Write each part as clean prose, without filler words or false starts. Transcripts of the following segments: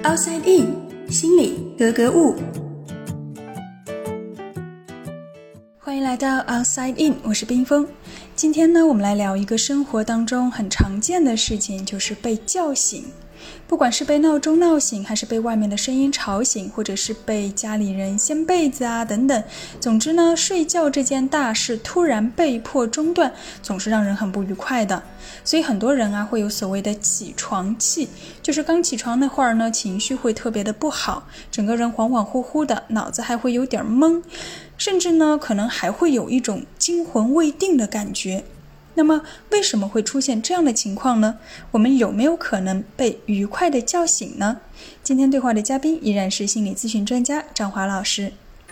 Outside In， 心里格格物。欢迎来到 Outside In， 我是冰峰。今天呢，我们来聊一个生活当中很常见的事情，就是被叫醒。不管是被闹钟闹醒，还是被外面的声音吵醒，或者是被家里人掀被子啊等等，总之呢，睡觉这件大事突然被迫中断，总是让人很不愉快的。所以很多人啊会有所谓的起床气，就是刚起床那会儿呢，情绪会特别的不好，整个人恍恍惚惚的，脑子还会有点懵，甚至呢可能还会有一种惊魂未定的感觉。那么为什么会出现这样的情况呢？我们有没有可能被愉快的叫醒呢？今天对话的嘉宾依然是心理咨询专家张华老师。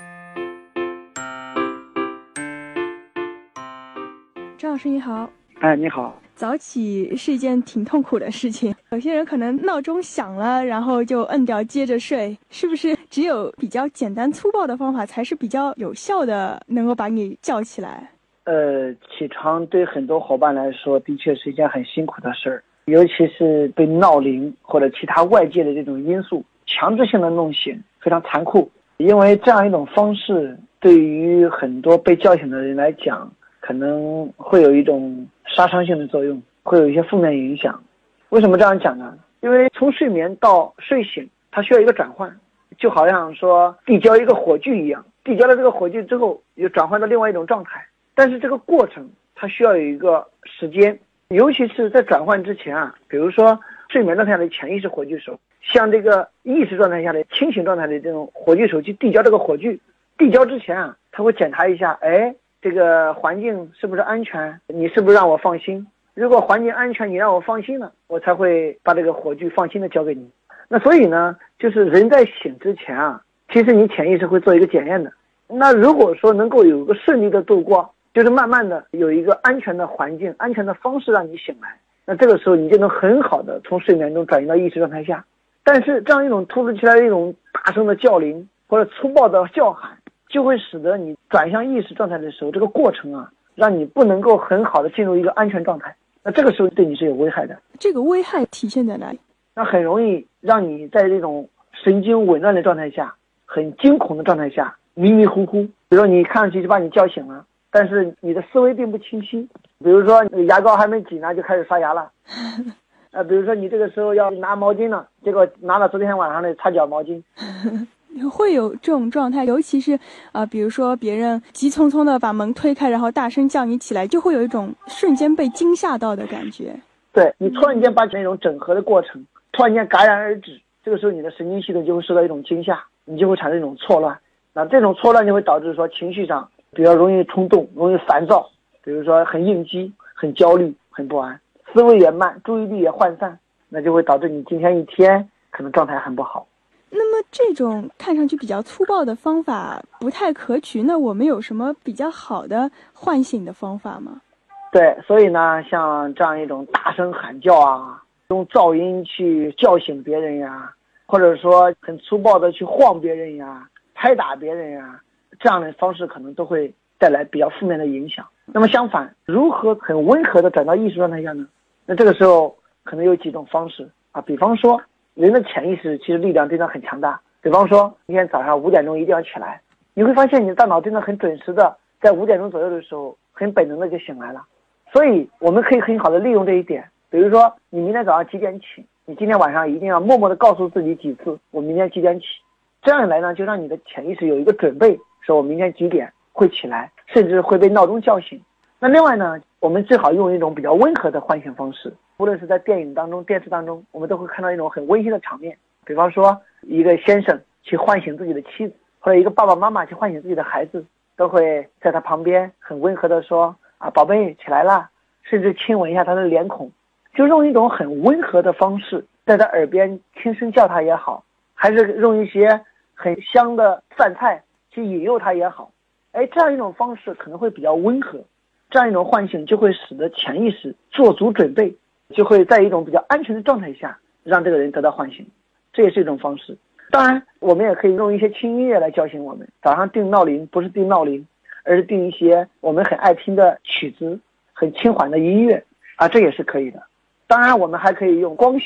张老师你好。 你好。 早起是一件挺痛苦的事情，有些人可能闹钟响了然后就摁掉接着睡，是不是只有比较简单粗暴的方法才是比较有效的，能够把你叫起来？ 起床对很多伙伴来说的确是一件很辛苦的事儿，尤其是被闹铃或者其他外界的这种因素强制性的弄醒，非常残酷。因为这样一种方式对于很多被叫醒的人来讲，可能会有一种杀伤性的作用，会有一些负面影响。为什么这样讲呢？因为从睡眠到睡醒，它需要一个转换，就好像说递交一个火炬一样，递交了这个火炬之后又转换到另外一种状态。但是这个过程它需要有一个时间，尤其是在转换之前啊，比如说睡眠状态下的潜意识火炬手向这个意识状态下的清醒状态的这种火炬手去递交这个火炬，递交之前啊，他会检查一下，这个环境是不是安全，你是不是让我放心，如果环境安全你让我放心了，我才会把这个火炬放心的交给你。那所以呢，就是人在醒之前啊，其实你潜意识会做一个检验的。那如果说能够有一个顺利的度过，就是慢慢的有一个安全的环境，安全的方式让你醒来，那这个时候你就能很好的从睡眠中转移到意识状态下。但是这样一种突如其来的一种大声的叫铃或者粗暴的叫喊，就会使得你转向意识状态的时候，这个过程啊，让你不能够很好的进入一个安全状态，那这个时候对你是有危害的。 这个危害体现在哪里？ 那很容易让你在这种神经紊乱的状态下，很惊恐的状态下，迷迷糊糊，比如说你看上去就把你叫醒了，但是你的思维并不清晰，比如说牙膏还没挤呢就开始刷牙了比如说你这个时候要拿毛巾了，结果拿了昨天晚上的擦脚毛巾会有这种状态，尤其是比如说别人急匆匆的把门推开，然后大声叫你起来，就会有一种瞬间被惊吓到的感觉。 对，你突然间把那种整合的过程突然间戛然而止，这个时候你的神经系统就会受到一种惊吓，你就会产生一种错乱。那这种错乱就会导致说情绪上比较容易冲动，容易烦躁，比如说很应激，很焦虑，很不安，思维也慢，注意力也涣散，那就会导致你今天一天可能状态很不好。 那么这种看上去比较粗暴的方法不太可取，那我们有什么比较好的唤醒的方法吗？ 对，所以呢，像这样一种大声喊叫啊，用噪音去叫醒别人呀，或者说很粗暴的去晃别人呀，拍打别人呀，这样的方式可能都会带来比较负面的影响。那么相反，如何很温和的转到意识状态下呢？那这个时候可能有几种方式啊，比方说人的潜意识其实力量真的很强大。比方说今天早上5点钟一定要起来，你会发现你的大脑真的很准时的在5点钟左右的时候很本能的就醒来了。所以我们可以很好的利用这一点，比如说你明天早上几点起，你今天晚上一定要默默的告诉自己几次我明天几点起，这样一来呢，就让你的潜意识有一个准备，说我明天几点会起来，甚至会被闹钟叫醒。那另外呢，我们最好用一种比较温和的唤醒方式，无论是在电影当中电视当中，我们都会看到一种很温馨的场面，比方说一个先生去唤醒自己的妻子，或者一个爸爸妈妈去唤醒自己的孩子，都会在他旁边很温和的说宝贝起来了，甚至亲吻一下他的脸孔，就用一种很温和的方式在他耳边轻声叫他也好，还是用一些很香的饭菜去引诱他也好，这样一种方式可能会比较温和，这样一种唤醒就会使得潜意识做足准备，就会在一种比较安全的状态下让这个人得到唤醒，这也是一种方式。当然我们也可以用一些轻音乐来叫醒我们，早上定闹铃不是定闹铃，而是定一些我们很爱听的曲子，很轻缓的音乐这也是可以的。当然我们还可以用光线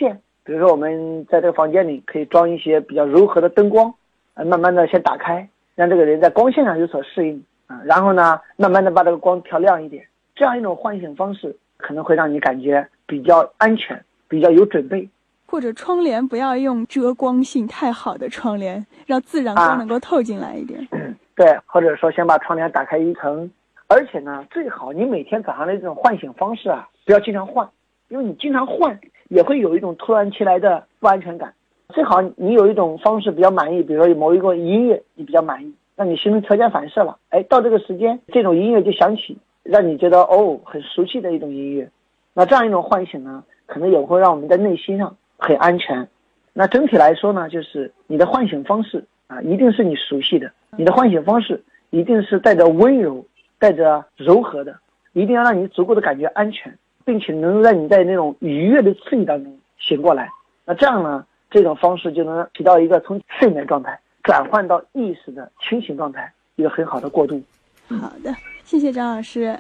比如说我们在这个房间里可以装一些比较柔和的灯光，慢慢的先打开，让这个人在光线上有所适应然后呢慢慢的把这个光调亮一点，这样一种唤醒方式可能会让你感觉比较安全，比较有准备。 或者窗帘不要用遮光性太好的窗帘，让自然光能够透进来一点。 对，或者说先把窗帘打开一层，而且呢最好你每天早上的这种唤醒方式不要经常换，因为你经常换也会有一种突然其来的不安全感。最好你有一种方式比较满意，比如说有某一个音乐你比较满意，那你形成条件反射了，到这个时间这种音乐就响起，让你觉得很熟悉的一种音乐。那这样一种唤醒呢，可能也会让我们在内心上很安全。那整体来说呢，就是你的唤醒方式一定是你熟悉的，你的唤醒方式一定是带着温柔带着柔和的，一定要让你足够的感觉安全，并且能让你在那种愉悦的刺激当中醒过来。那这样呢，这种方式就能起到一个从睡眠状态转换到意识的清醒状态一个很好的过渡。 好的，谢谢张老师。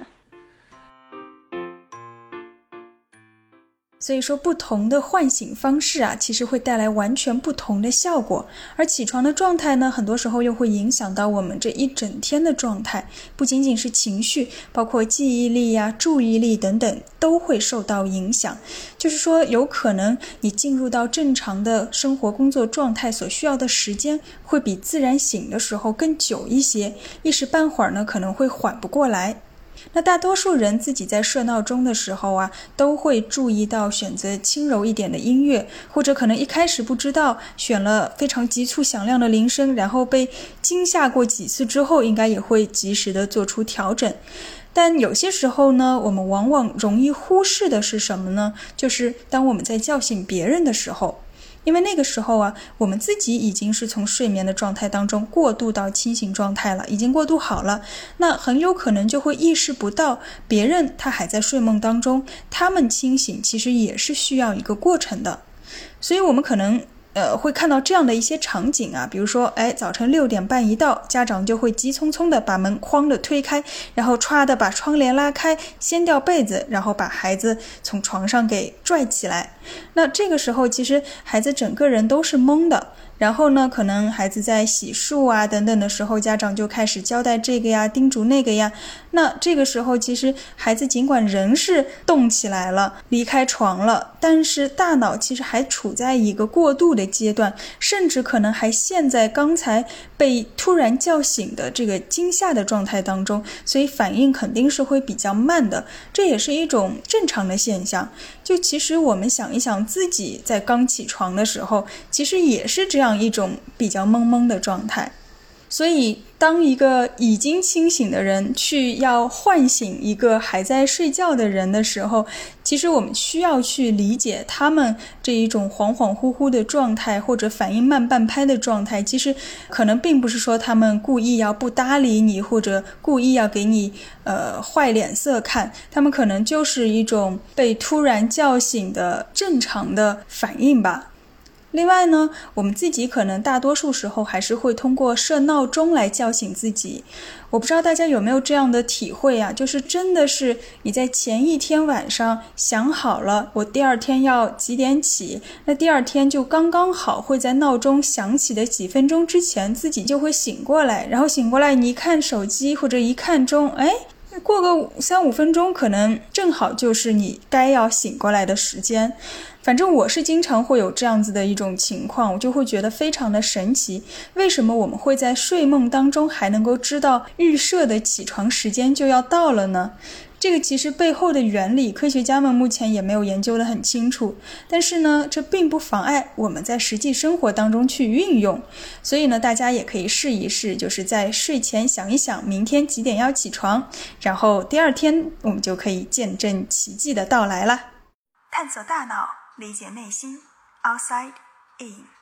所以说不同的唤醒方式其实会带来完全不同的效果，而起床的状态呢，很多时候又会影响到我们这一整天的状态，不仅仅是情绪，包括记忆力注意力等等都会受到影响。就是说有可能你进入到正常的生活工作状态所需要的时间会比自然醒的时候更久一些，一时半会儿呢可能会缓不过来。那大多数人自己在设闹钟的时候都会注意到选择轻柔一点的音乐，或者可能一开始不知道选了非常急促响亮的铃声，然后被惊吓过几次之后，应该也会及时的做出调整。但有些时候呢，我们往往容易忽视的是什么呢？就是当我们在叫醒别人的时候，因为那个时候我们自己已经是从睡眠的状态当中过渡到清醒状态了，已经过渡好了，那很有可能就会意识不到别人他还在睡梦当中，他们清醒其实也是需要一个过程的。所以我们可能会看到这样的一些场景比如说早晨6点半一到，家长就会急匆匆的把门哐的推开，然后歘的把窗帘拉开，掀掉被子，然后把孩子从床上给拽起来。那这个时候其实孩子整个人都是懵的，然后呢可能孩子在洗漱等等的时候，家长就开始交代这个叮嘱那个那这个时候其实孩子尽管人是动起来了，离开床了，但是大脑其实还处在一个过渡的阶段，甚至可能还陷在刚才被突然叫醒的这个惊吓的状态当中，所以反应肯定是会比较慢的，这也是一种正常的现象。就其实我们想一想自己在刚起床的时候，其实也是这样一种比较懵懵的状态。所以当一个已经清醒的人去要唤醒一个还在睡觉的人的时候，其实我们需要去理解他们这一种恍恍惚惚的状态，或者反应慢半拍的状态，其实可能并不是说他们故意要不搭理你，或者故意要给你坏脸色看，他们可能就是一种被突然叫醒的正常的反应吧。另外呢，我们自己可能大多数时候还是会通过设闹钟来叫醒自己。我不知道大家有没有这样的体会就是真的是你在前一天晚上想好了我第二天要几点起，那第二天就刚刚好会在闹钟响起的几分钟之前自己就会醒过来，然后醒过来你一看手机或者一看钟，过个3-5分钟可能正好就是你该要醒过来的时间。反正我是经常会有这样子的一种情况，我就会觉得非常的神奇，为什么我们会在睡梦当中还能够知道预设的起床时间就要到了呢？这个其实背后的原理科学家们目前也没有研究得很清楚，但是呢这并不妨碍我们在实际生活当中去运用。所以呢大家也可以试一试，就是在睡前想一想明天几点要起床，然后第二天我们就可以见证奇迹的到来了。探索大脑，理解内心 Outside In。